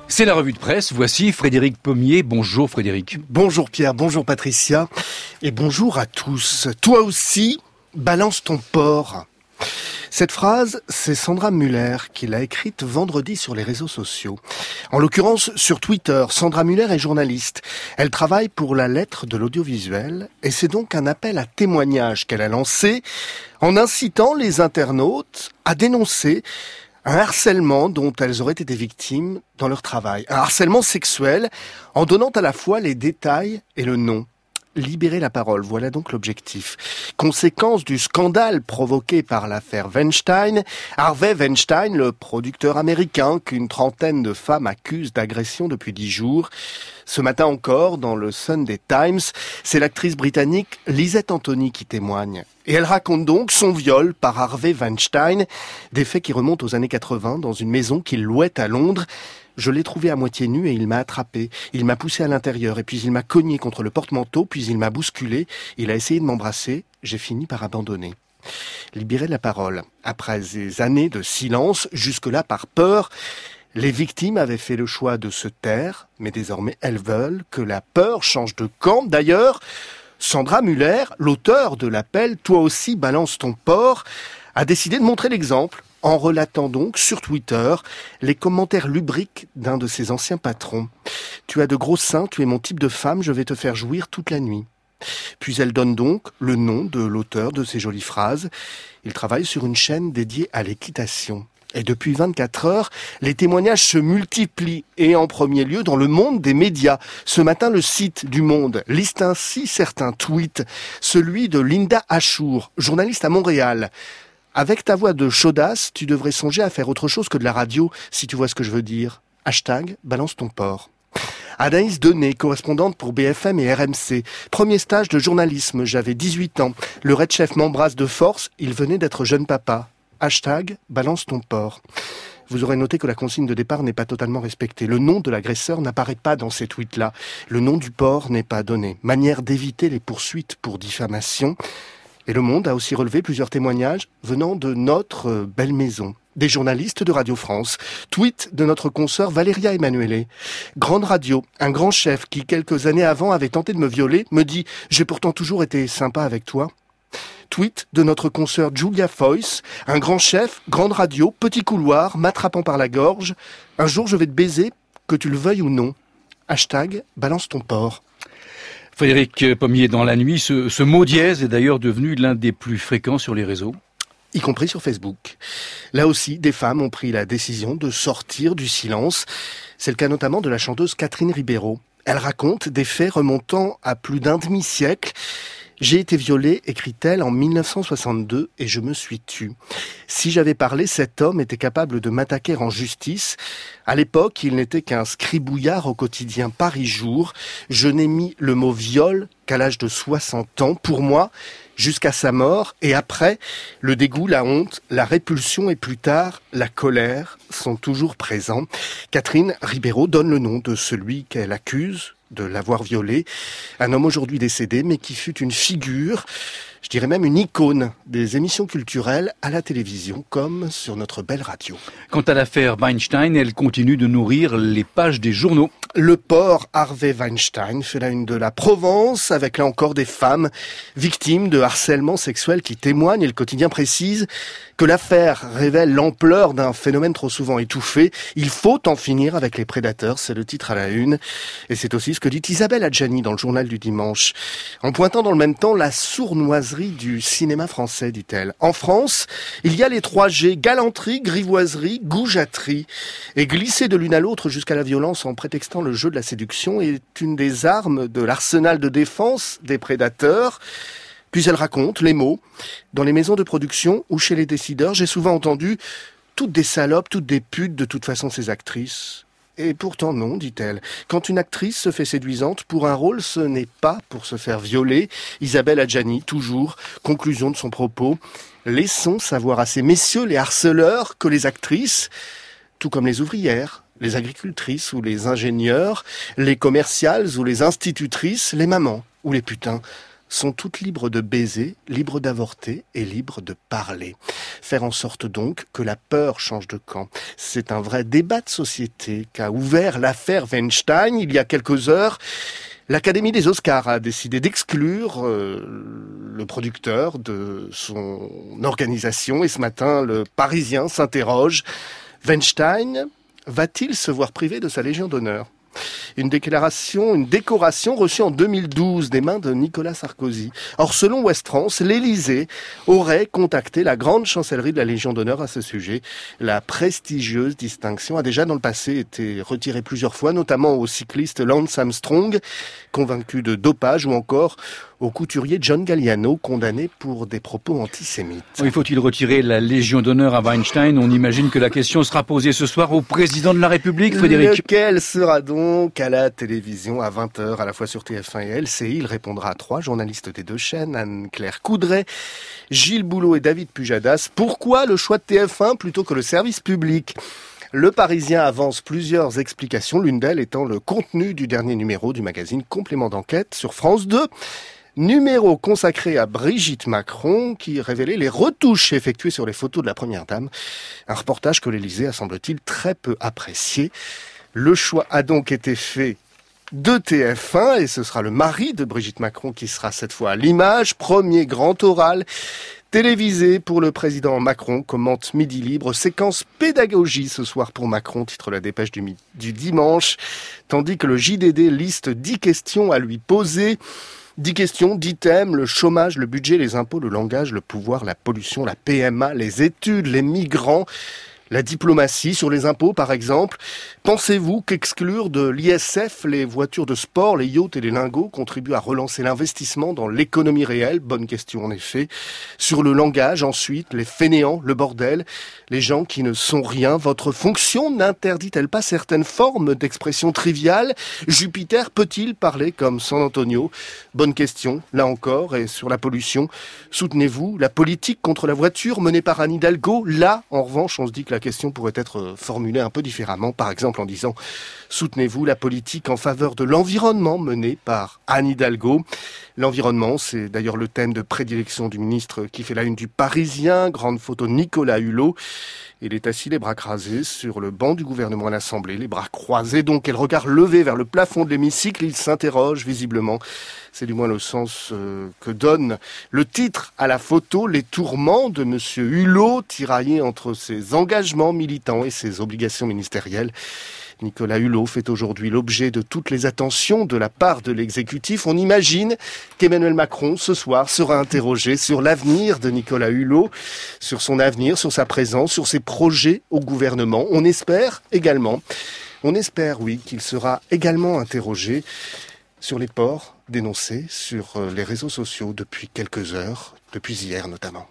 C'est la revue de presse, voici Frédéric Pommier. Bonjour Frédéric. Bonjour Pierre, bonjour Patricia et bonjour à tous. Toi aussi, balance ton porc. Cette phrase, c'est Sandra Müller qui l'a écrite vendredi sur les réseaux sociaux. En l'occurrence, sur Twitter, Sandra Müller est journaliste. Elle travaille pour la lettre de l'audiovisuel et c'est donc un appel à témoignage qu'elle a lancé en incitant les internautes à dénoncer un harcèlement dont elles auraient été victimes dans leur travail. Un harcèlement sexuel en donnant à la fois les détails et le nom. Libérer la parole, voilà donc l'objectif. Conséquence du scandale provoqué par l'affaire Weinstein, Harvey Weinstein, le producteur américain qu'une trentaine de femmes accusent d'agression depuis 10 jours. Ce matin encore, dans le Sunday Times, c'est l'actrice britannique Lisette Anthony qui témoigne. Et elle raconte donc son viol par Harvey Weinstein, des faits qui remontent aux années 80 dans une maison qu'il louait à Londres. Je l'ai trouvé à moitié nu et il m'a attrapé. Il m'a poussé à l'intérieur et puis il m'a cogné contre le porte-manteau, puis il m'a bousculé. Il a essayé de m'embrasser. J'ai fini par abandonner. Libérer la parole. Après des années de silence, jusque-là par peur, les victimes avaient fait le choix de se taire, mais désormais elles veulent que la peur change de camp. D'ailleurs, Sandra Müller, l'auteur de l'appel « Toi aussi balance ton porc », a décidé de montrer l'exemple en relatant donc sur Twitter les commentaires lubriques d'un de ses anciens patrons. « Tu as de gros seins, tu es mon type de femme, je vais te faire jouir toute la nuit. » Puis elle donne donc le nom de l'auteur de ces jolies phrases. Il travaille sur une chaîne dédiée à l'équitation. Et depuis 24 heures, les témoignages se multiplient et en premier lieu dans le monde des médias. Ce matin, le site du Monde liste ainsi certains tweets. Celui de Linda Achour, journaliste à Montréal. Avec ta voix de chaudasse, tu devrais songer à faire autre chose que de la radio, si tu vois ce que je veux dire. Hashtag balance ton porc. Anaïs Denet, correspondante pour BFM et RMC. Premier stage de journalisme, j'avais 18 ans. Le Red Chef m'embrasse de force, il venait d'être jeune papa. Hashtag balance ton porc. Vous aurez noté que la consigne de départ n'est pas totalement respectée. Le nom de l'agresseur n'apparaît pas dans ces tweets-là. Le nom du porc n'est pas donné. Manière d'éviter les poursuites pour diffamation. Et Le Monde a aussi relevé plusieurs témoignages venant de notre belle maison. Des journalistes de Radio France. Tweet de notre consoeur Valéria Emanuele. Grande radio, un grand chef qui quelques années avant avait tenté de me violer, me dit « J'ai pourtant toujours été sympa avec toi ». Tweet de notre consoeur Julia Foyce, un grand chef, grande radio, petit couloir, m'attrapant par la gorge. Un jour je vais te baiser, que tu le veuilles ou non. Hashtag balance ton porc. Frédéric Pommier, dans la nuit, ce mot dièse est d'ailleurs devenu l'un des plus fréquents sur les réseaux. Y compris sur Facebook. Là aussi, des femmes ont pris la décision de sortir du silence. C'est le cas notamment de la chanteuse Catherine Ribeiro. Elle raconte des faits remontant à plus d'un demi-siècle. J'ai été violée, écrit-elle, en 1962 et je me suis tue. Si j'avais parlé, cet homme était capable de m'attaquer en justice. À l'époque, il n'était qu'un scribouillard au quotidien Paris Jour. Je n'ai mis le mot viol qu'à l'âge de 60 ans. Pour moi, jusqu'à sa mort. Et après, le dégoût, la honte, la répulsion et plus tard, la colère sont toujours présents. Catherine Ribeiro donne le nom de celui qu'elle accuse de l'avoir violé. Un homme aujourd'hui décédé, mais qui fut une figure, je dirais même une icône des émissions culturelles à la télévision, comme sur notre belle radio. Quant à l'affaire Weinstein, elle continue de nourrir les pages des journaux. Le porc Harvey Weinstein fait la une de la Provence, avec là encore des femmes victimes de harcèlement sexuel qui témoignent, et le quotidien précise que l'affaire révèle l'ampleur d'un phénomène trop souvent étouffé. Il faut en finir avec les prédateurs, c'est le titre à la une. Et c'est aussi ce que dit Isabelle Adjani dans le journal du dimanche. En pointant dans le même temps la sournoiserie du cinéma français, dit-elle. En France, il y a les 3 G, galanterie, grivoiserie, goujaterie. Et glisser de l'une à l'autre jusqu'à la violence en prétextant le jeu de la séduction est une des armes de l'arsenal de défense des prédateurs. Puis elle raconte les mots. Dans les maisons de production ou chez les décideurs, j'ai souvent entendu « toutes des salopes, toutes des putes, de toute façon ces actrices ». Et pourtant non, dit-elle. Quand une actrice se fait séduisante pour un rôle, ce n'est pas pour se faire violer. Isabelle Adjani, toujours, conclusion de son propos. Laissons savoir à ces messieurs les harceleurs que les actrices, tout comme les ouvrières, les agricultrices ou les ingénieurs, les commerciales ou les institutrices, les mamans ou les putains, sont toutes libres de baiser, libres d'avorter et libres de parler. Faire en sorte donc que la peur change de camp. C'est un vrai débat de société qu'a ouvert l'affaire Weinstein il y a quelques heures. L'Académie des Oscars a décidé d'exclure le producteur de son organisation et ce matin, le Parisien s'interroge. Weinstein va-t-il se voir privé de sa Légion d'honneur ? Une décoration reçue en 2012 des mains de Nicolas Sarkozy. Or, selon Ouest France, l'Élysée aurait contacté la grande chancellerie de la Légion d'honneur à ce sujet. La prestigieuse distinction a déjà dans le passé été retirée plusieurs fois, notamment au cycliste Lance Armstrong, convaincu de dopage, ou encore au couturier John Galliano, condamné pour des propos antisémites. Oui, faut-il retirer la Légion d'honneur à Weinstein ? On imagine que la question sera posée ce soir au président de la République, Frédéric. Lequel sera donc à la télévision à 20h, à la fois sur TF1 et LCI. Il répondra à 3 journalistes des 2 chaînes, Anne-Claire Coudray, Gilles Boulot et David Pujadas. Pourquoi le choix de TF1 plutôt que le service public ? Le Parisien avance plusieurs explications, l'une d'elles étant le contenu du dernier numéro du magazine Complément d'enquête sur France 2. Numéro consacré à Brigitte Macron qui révélait les retouches effectuées sur les photos de la première dame. Un reportage que l'Élysée a, semble-t-il, très peu apprécié. Le choix a donc été fait de TF1 et ce sera le mari de Brigitte Macron qui sera cette fois à l'image. Premier grand oral télévisé pour le président Macron, commente Midi Libre. Séquence pédagogie ce soir pour Macron, titre la dépêche du dimanche. Tandis que le JDD liste 10 questions à lui poser. 10 questions, 10 thèmes, le chômage, le budget, les impôts, le langage, le pouvoir, la pollution, la PMA, les études, les migrants, la diplomatie sur les impôts par exemple. Pensez-vous qu'exclure de l'ISF les voitures de sport, les yachts et les lingots contribue à relancer l'investissement dans l'économie réelle ? Bonne question en effet. Sur le langage ensuite, les fainéants, le bordel, les gens qui ne sont rien. Votre fonction n'interdit-elle pas certaines formes d'expression triviales ? Jupiter peut-il parler comme San Antonio ? Bonne question, là encore. Et sur la pollution, soutenez-vous la politique contre la voiture menée par Anne Hidalgo ? Là, en revanche, on se dit que la question pourrait être formulée un peu différemment, par exemple en disant « Soutenez-vous la politique en faveur de l'environnement menée par Anne Hidalgo ?» L'environnement, c'est d'ailleurs le thème de prédilection du ministre qui fait la une du Parisien. Grande photo de Nicolas Hulot. Il est assis les bras crasés sur le banc du gouvernement à l'Assemblée, les bras croisés donc et le regard levé vers le plafond de l'hémicycle. Il s'interroge visiblement. C'est du moins le sens que donne le titre à la photo, les tourments de Monsieur Hulot, tiraillé entre ses engagements militants et ses obligations ministérielles. Nicolas Hulot fait aujourd'hui l'objet de toutes les attentions de la part de l'exécutif. On imagine qu'Emmanuel Macron, ce soir, sera interrogé sur l'avenir de Nicolas Hulot, sur son avenir, sur sa présence, sur ses projets au gouvernement. On espère, oui, qu'il sera également interrogé sur les ports dénoncés sur les réseaux sociaux depuis quelques heures, depuis hier notamment.